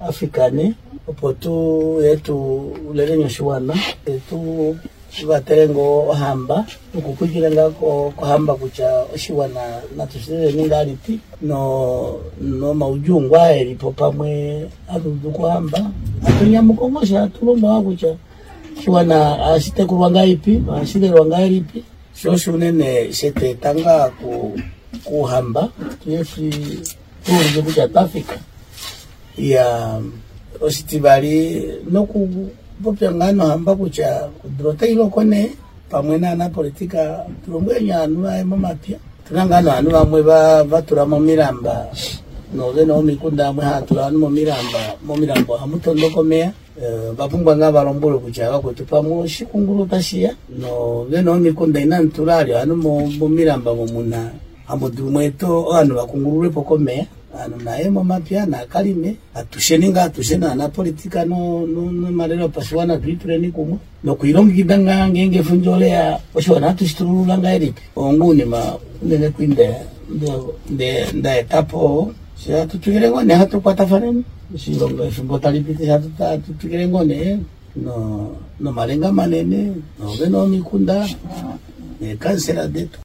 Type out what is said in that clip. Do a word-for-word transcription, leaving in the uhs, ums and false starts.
afrikane opoto yetu ulele nyoshuana yetu baterengo hamba ukukujira ngako kohamba kucha oshiwana natusire ningaliti no no maujungwa elipo pamwe adudu kohamba atunya mukongosha tulomba wakucha shiwana asite kurwanga ipi asite kurwanga ipi shosho nene sete tanga ku kuhamba yefi tuwe kucha Afrika ya ositibali no ku popya ngano hamba kucha kudrota ilo kone pamwena na politika tulongwenya anu aye mamapya tunangano anu bamwe ba batura mu miramba no ze no mikunda amwe hatura anu mu miramba mu mirambo hamutondo komea bapungwa nga barombolo kucha bako tupamo shikunguru tashia no ze no mikunda inanturali anu mu miramba mu muna amudumweto anu bakungurure pokomea ano naye mamapya na kalime atusheninga atushena na politika no no, no marero paswana twitule ni kumwe no kuirongida ngange ngefunjole ya oshona tusturula ngairipi onguni ma nene kwinde ndo de nda etapo sia tutugere ngone hatu kwatafareni silongo shimbotalipiti hatu tutugere ngone no no malenga manene no beno mikunda e kansela detu